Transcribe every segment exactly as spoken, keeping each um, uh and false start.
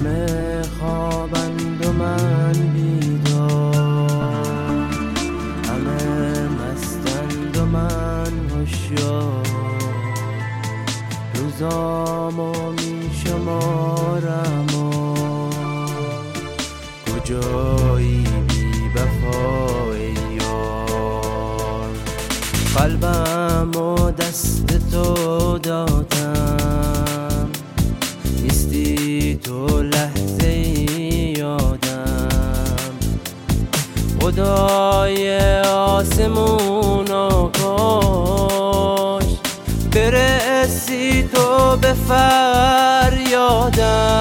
همه خوابند و من بیدار، همه مستند و من هوشیار. روزامو می شمارم و کجایی بی وفای یار. قلبم و دست تو دادم، نیستی تو لحظه یادم. خدای آسمون و کاش برسی تو به فریادم.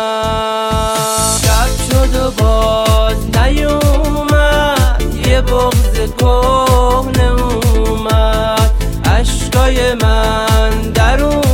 شب شد و باز نیومد، یه بغض کهنه اومد. اشکای من درون